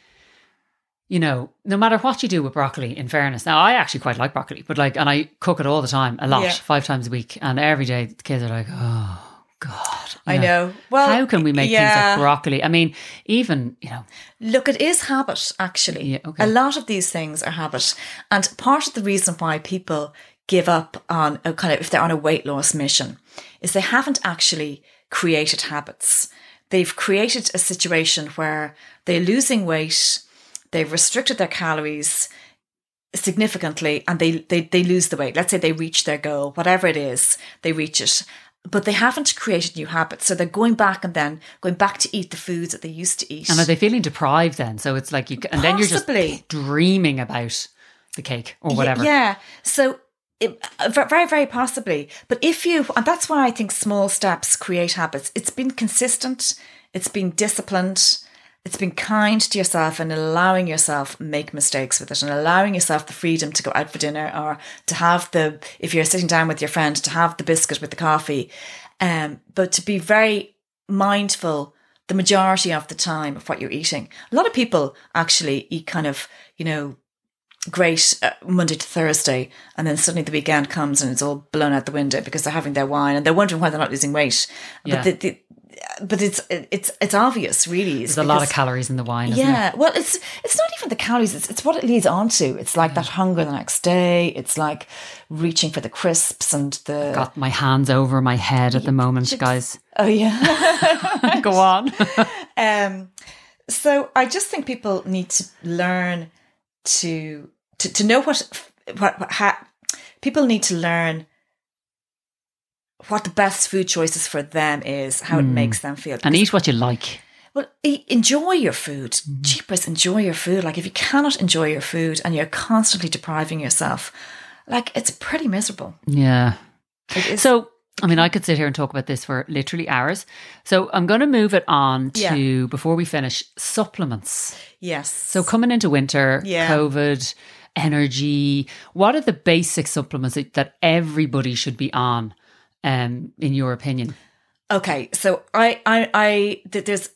no matter what you do with broccoli, in fairness, now I actually quite like broccoli, but like, and I cook it all the time, a lot, 5 times a week, and every day the kids are like, oh God. I know. Well, how can we make things like broccoli? I mean, even, Look, it is habit, actually. Yeah, okay. A lot of these things are habit. And part of the reason why people give up on if they're on a weight loss mission is they haven't actually created habits. They've created a situation where they're losing weight, they've restricted their calories, significantly and they lose the weight. Let's say they reach their goal, whatever it is, they reach it. But they haven't created new habits. So they're going back to eat the foods that they used to eat. And are they feeling deprived then? So it's like and then you're just dreaming about the cake or whatever. Yeah. So very, very possibly. But and that's why I think small steps create habits. It's been consistent. It's been disciplined. It's been kind to yourself and allowing yourself make mistakes with it and allowing yourself the freedom to go out for dinner or to have if you're sitting down with your friend, to have the biscuit with the coffee. But to be very mindful the majority of the time of what you're eating. A lot of people actually eat kind of, great Monday to Thursday, and then suddenly the weekend comes and it's all blown out the window because they're having their wine and they're wondering why they're not losing weight. Yeah. But it's obvious, really. There's a lot of calories in the wine, isn't it? Well, it's not even the calories. It's what it leads on to. It's like that hunger the next day. It's like reaching for the crisps and I've got my hands over my head at the moment, guys. Oh, yeah. Go on. So I just think people need to learn to know people need to learn what the best food choices for them is, how it makes them feel. And eat what you like. Well, enjoy your food. Jeepers, enjoy your food. Like, if you cannot enjoy your food and you're constantly depriving yourself, like, it's pretty miserable. Yeah. So, I mean, I could sit here and talk about this for literally hours. So I'm going to move it on to, before we finish, supplements. Yes. So coming into winter, COVID, energy, what are the basic supplements that everybody should be on? In your opinion? Okay, so there's,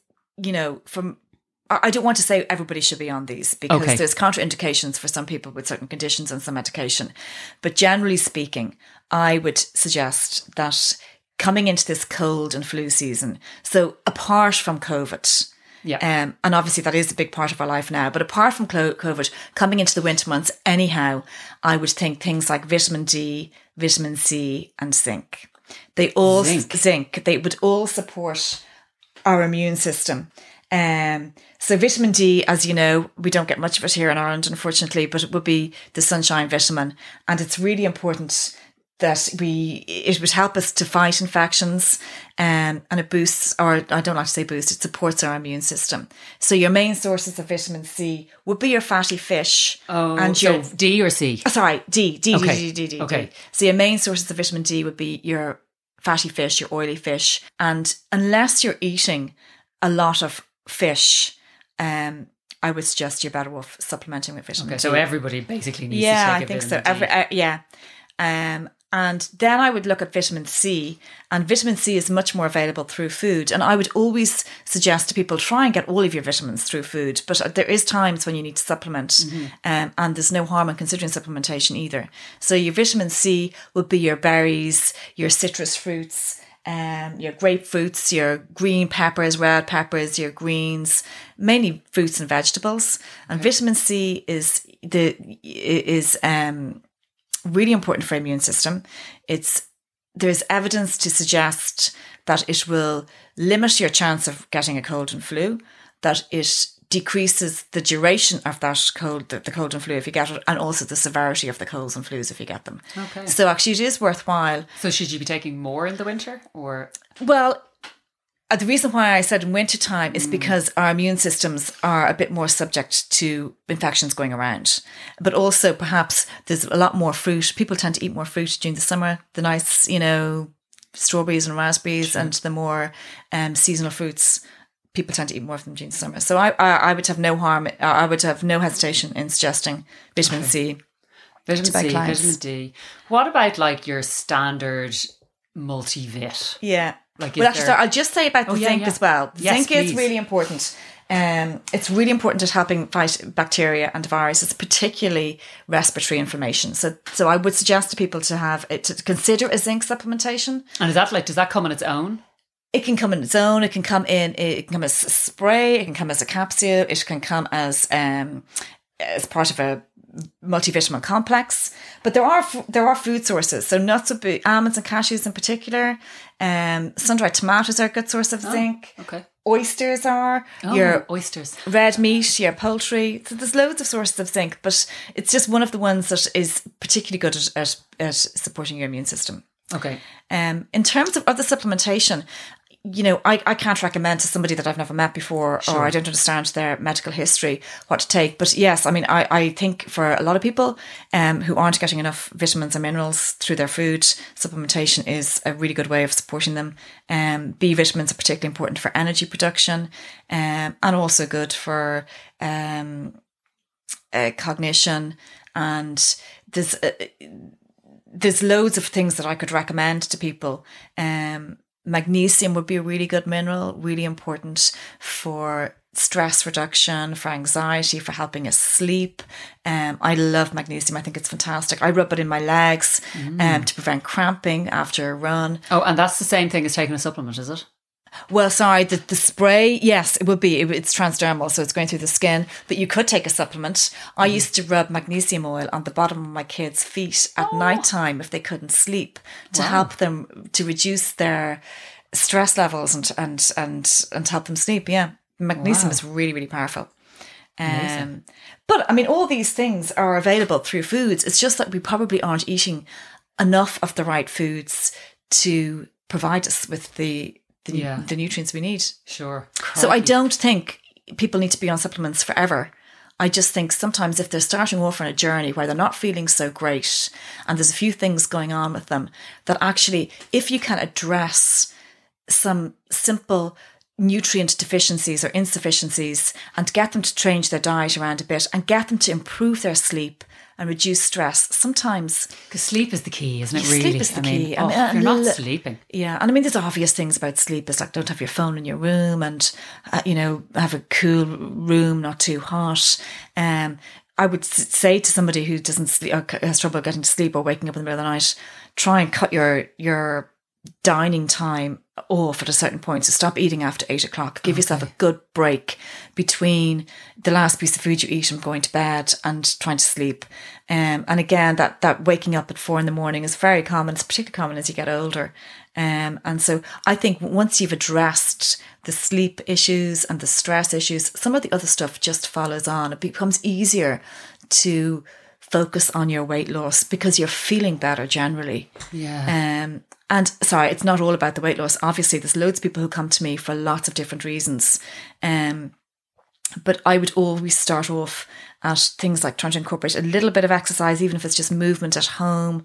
I don't want to say everybody should be on these because there's contraindications for some people with certain conditions and some medication. But generally speaking, I would suggest that coming into this cold and flu season, so apart from COVID, and obviously that is a big part of our life now, but apart from COVID, coming into the winter months anyhow, I would think things like vitamin D, vitamin C and zinc. They all zinc. They would all support our immune system. So vitamin D, as you know, we don't get much of it here in Ireland, unfortunately, but it would be the sunshine vitamin, and it's really important that it would help us to fight infections, and it boosts, or I don't like to say boost, it supports our immune system. So your main sources of vitamin C would be your fatty fish. Oh, and so D or C? Sorry, D. Okay. So your main sources of vitamin D would be your fatty fish, your oily fish. And unless you're eating a lot of fish, I would suggest you're better off supplementing with vitamin D. So everybody basically needs to take I think so. And then I would look at vitamin C, and vitamin C is much more available through food. And I would always suggest to people, try and get all of your vitamins through food. But there is times when you need to supplement, and there's no harm in considering supplementation either. So your vitamin C would be your berries, your citrus fruits, your grapefruits, your green peppers, red peppers, your greens, mainly fruits and vegetables. And vitamin C is really important for our immune system. There's evidence to suggest that it will limit your chance of getting a cold and flu, that it decreases the duration of that the cold and flu if you get it, and also the severity of the colds and flus if you get them. Okay. So actually it is worthwhile. So should you be taking more in the winter, or? Well, the reason why I said in winter time is because our immune systems are a bit more subject to infections going around. But also perhaps there's a lot more fruit. People tend to eat more fruit during the summer. The nice, strawberries and raspberries and the more seasonal fruits, people tend to eat more of them during the summer. So I would have no harm. I would have no hesitation in suggesting vitamin C. Vitamin C, vitamin D. What about like your standard multivit? Yeah. I'll just say about the zinc as well. Yes, zinc is really important. It's really important at helping fight bacteria and viruses, particularly respiratory inflammation. So I would suggest to people to consider a zinc supplementation. And is that does that come on its own? It can come on its own. It can come as a spray. It can come as a capsule. It can come as part of a multivitamin complex. But there are food sources. So nuts would be almonds and cashews in particular. Sun-dried tomatoes are a good source of zinc. Okay. oysters are, your oysters, red meat, your poultry. So there's loads of sources of zinc, but it's just one of the ones that is particularly good at supporting your immune system. Okay. In terms of other supplementation, I can't recommend to somebody that I've never met before, or I don't understand their medical history what to take. But yes, I mean, I think for a lot of people who aren't getting enough vitamins and minerals through their food, supplementation is a really good way of supporting them. B vitamins are particularly important for energy production, and also good for cognition. And there's loads of things that I could recommend to people. Magnesium would be a really good mineral, really important for stress reduction, for anxiety, for helping us sleep. I love magnesium. I think it's fantastic. I rub it in my legs to prevent cramping after a run. Oh, and that's the same thing as taking a supplement, is it? Well, sorry, the spray, yes, it would be. It's transdermal, so it's going through the skin. But you could take a supplement. I used to rub magnesium oil on the bottom of my kids' feet at nighttime if they couldn't sleep, to help them to reduce their stress levels and help them sleep. Yeah, magnesium is really, really powerful. But I mean, all these things are available through foods. It's just that we probably aren't eating enough of the right foods to provide us with the nutrients we need. Sure. Crikey. So I don't think people need to be on supplements forever. I just think sometimes if they're starting off on a journey where they're not feeling so great and there's a few things going on with them, that actually if you can address some simple nutrient deficiencies or insufficiencies and get them to change their diet around a bit and get them to improve their sleep and reduce stress. Sometimes... Because sleep is the key, isn't it, really? Sleep is the key. If you're not sleeping. Yeah, and I mean, there's obvious things about sleep. It's like, don't have your phone in your room and, have a cool room, not too hot. I would say to somebody who doesn't sleep, or has trouble getting to sleep or waking up in the middle of the night, try and cut your dining time off at a certain point. So stop eating after 8 o'clock. Give yourself a good break between the last piece of food you eat and going to bed and trying to sleep. And again, that waking up at 4 a.m. is very common. It's particularly common as you get older. And so I think once you've addressed the sleep issues and the stress issues, some of the other stuff just follows on. It becomes easier to focus on your weight loss because you're feeling better generally. Yeah. And sorry, it's not all about the weight loss. Obviously, there's loads of people who come to me for lots of different reasons. But I would always start off at things like trying to incorporate a little bit of exercise, even if it's just movement at home.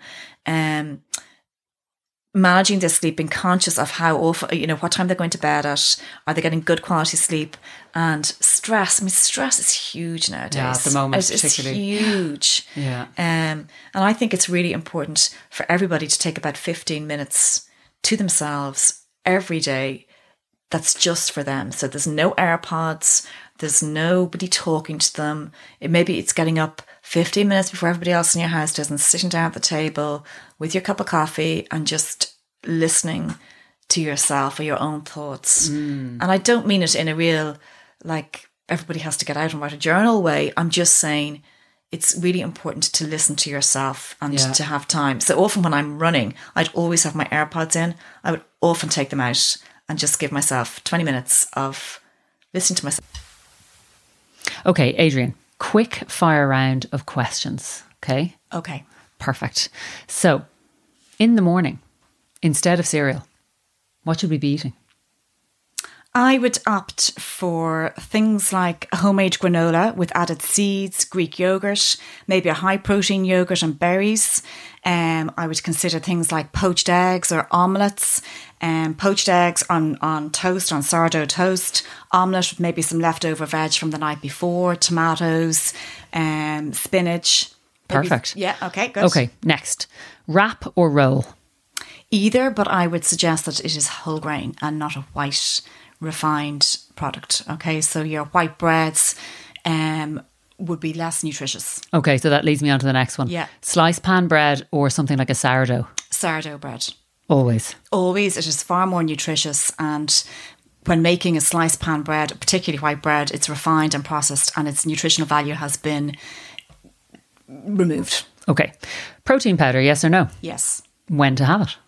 Managing their sleep, being conscious of how often, what time they're going to bed at, are they getting good quality sleep, and stress. I mean, stress is huge nowadays. Yeah, at the moment, particularly. It's huge. Yeah. And I think it's really important for everybody to take about 15 minutes to themselves every day. That's just for them. So there's no AirPods. There's nobody talking to them. Maybe it's getting up 15 minutes before everybody else in your house does and sitting down at the table with your cup of coffee and just listening to yourself or your own thoughts. And I don't mean it in a real, like, everybody has to get out and write a journal way. I'm just saying it's really important to listen to yourself and to have time. So often when I'm running, I'd always have my AirPods in. I would often take them out and just give myself 20 minutes of listening to myself. Okay, Adrian, quick fire round of questions. Okay? Okay. Perfect. So, in the morning, instead of cereal, what should we be eating? I would opt for things like a homemade granola with added seeds, Greek yogurt, maybe a high protein yogurt and berries. I would consider things like poached eggs or omelettes. Poached eggs on toast, on sourdough toast. Omelette with maybe some leftover veg from the night before, tomatoes, spinach. Perfect. Yeah, okay, good. Okay, next. Wrap or roll? Either, but I would suggest that it is whole grain and not a white refined product. Okay, so your white breads would be less nutritious. Okay, so that leads me on to the next one. Yeah. Sliced pan bread or something like a sourdough? Sourdough bread. Always. Always. It is far more nutritious, and when making a sliced pan bread, particularly white bread, it's refined and processed and its nutritional value has been removed. Okay. Protein powder, yes or no? Yes. When to have it?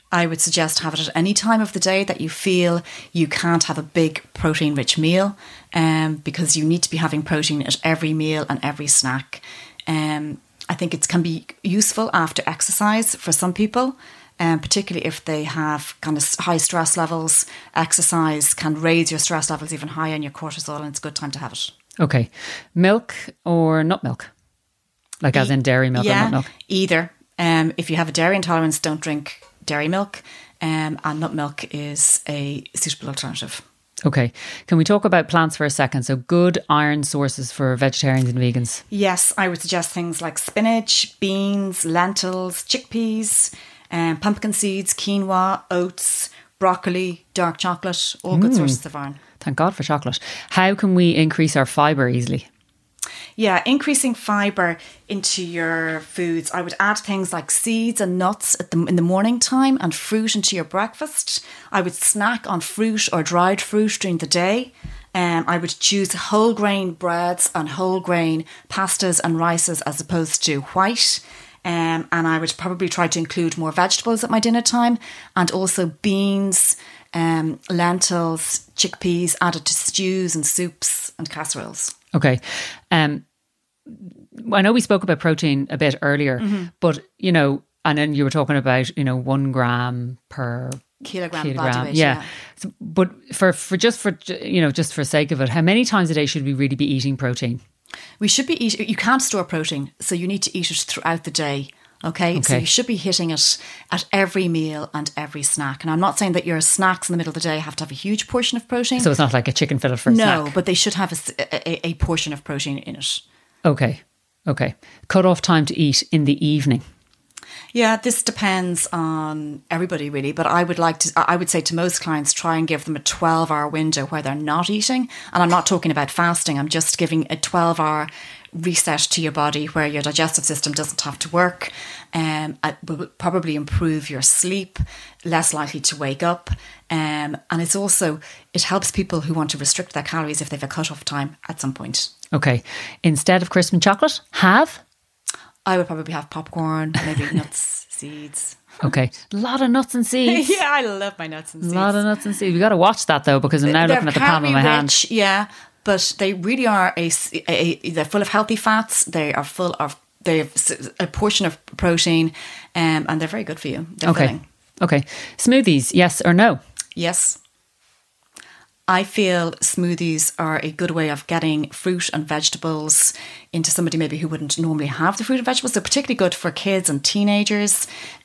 I would suggest have it at any time of the day that you feel you can't have a big protein-rich meal, because you need to be having protein at every meal and every snack. I think it can be useful after exercise for some people, particularly if they have kind of high stress levels. Exercise can raise your stress levels even higher and your cortisol, and it's a good time to have it. Okay. Milk or nut milk? Like as in dairy milk or nut milk? Either. If you have a dairy intolerance, don't drink dairy milk, and nut milk is a suitable alternative. Okay. Can we talk about plants for a second? So good iron sources for vegetarians and vegans. Yes, I would suggest things like spinach, beans, lentils, chickpeas, pumpkin seeds, quinoa, oats, broccoli, dark chocolate, all good sources of iron. Thank God for chocolate. How can we increase our fibre easily? Yeah, increasing fibre into your foods. I would add things like seeds and nuts in the morning time, and fruit into your breakfast. I would snack on fruit or dried fruit during the day. I would choose whole grain breads and whole grain pastas and rices as opposed to white. And I would probably try to include more vegetables at my dinner time, and also beans, lentils, chickpeas added to stews and soups and casseroles. Okay. I know we spoke about protein a bit earlier, but, you know, and then you were talking about, 1 gram per kilogram. Body weight, yeah. So, but for sake of it, how many times a day should we really be eating protein? We should be eating, you can't store protein, so you need to eat it throughout the day. Okay, so you should be hitting it at every meal and every snack. And I'm not saying that your snacks in the middle of the day have to have a huge portion of protein. So it's not like a chicken fillet for a snack? No, but they should have a portion of protein in it. Okay. Cut off time to eat in the evening. Yeah, this depends on everybody really, but I would say to most clients, try and give them a 12-hour window where they're not eating. And I'm not talking about fasting, I'm just giving a 12-hour reset to your body where your digestive system doesn't have to work. It will probably improve your sleep, less likely to wake up. And it helps people who want to restrict their calories if they have a cut-off time at some point. Okay. Instead of crisp and chocolate, I would probably have popcorn, maybe nuts, seeds. Okay. A lot of nuts and seeds. Yeah, I love my nuts and seeds. A lot of nuts and seeds. We got to watch that though, because I'm now looking at the palm of my hand. Yeah, but they really are they're full of healthy fats. They have a portion of protein, and they're very good for you. They're filling. Okay. Smoothies, yes or no? Yes. I feel smoothies are a good way of getting fruit and vegetables into somebody maybe who wouldn't normally have the fruit and vegetables. They're particularly good for kids and teenagers.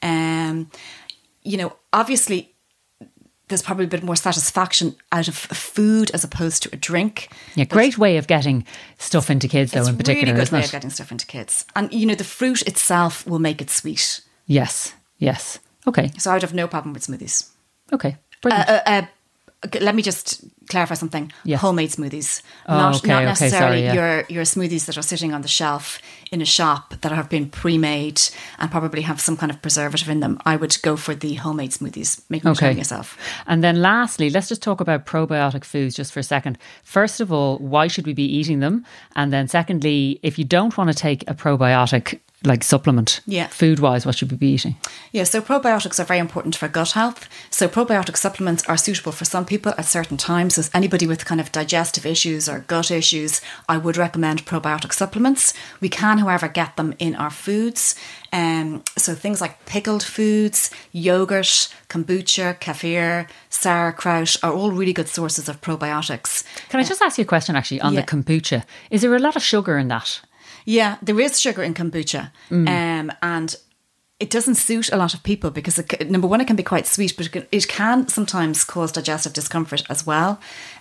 Obviously, there's probably a bit more satisfaction out of food as opposed to a drink. Yeah, great way of getting stuff into kids, though, in particular, really good isn't it? Way of getting stuff into kids. And, the fruit itself will make it sweet. Yes. Okay. So I would have no problem with smoothies. Okay, brilliant. Let me just clarify something. Yes. Homemade smoothies. Not necessarily your smoothies that are sitting on the shelf in a shop that have been pre-made and probably have some kind of preservative in them. I would go for the homemade smoothies, making it yourself. And then lastly, let's just talk about probiotic foods just for a second. First of all, why should we be eating them? And then secondly, if you don't want to take a probiotic like supplement, food-wise, what should we be eating? Yeah, so probiotics are very important for gut health. So probiotic supplements are suitable for some people at certain times. So anybody with kind of digestive issues or gut issues, I would recommend probiotic supplements. We can, however, get them in our foods. So things like pickled foods, yogurt, kombucha, kefir, sauerkraut are all really good sources of probiotics. Can I just ask you a question actually on the kombucha? Is there a lot of sugar in that? Yeah, there is sugar in kombucha, and it doesn't suit a lot of people because, number one, it can be quite sweet, but it can sometimes cause digestive discomfort as well.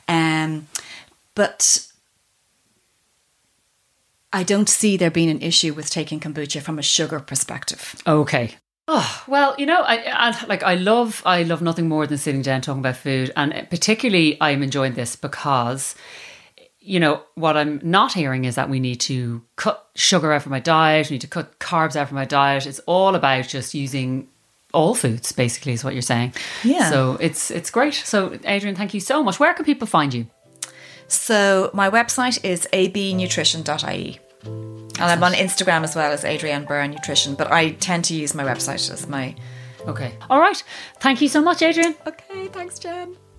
But I don't see there being an issue with taking kombucha from a sugar perspective. Okay. Oh, well, I love nothing more than sitting down talking about food, and particularly I'm enjoying this because what I'm not hearing is that we need to cut sugar out from my diet, we need to cut carbs out from my diet. It's all about just using all foods, basically, is what you're saying. Yeah. So it's great. So, Adrian, thank you so much. Where can people find you? So, my website is abnutrition.ie. And I'm on Instagram as well as Adrienne Byrne Nutrition, but I tend to use my website as my Okay. All right. Thank you so much, Adrian. Okay, thanks, Jen.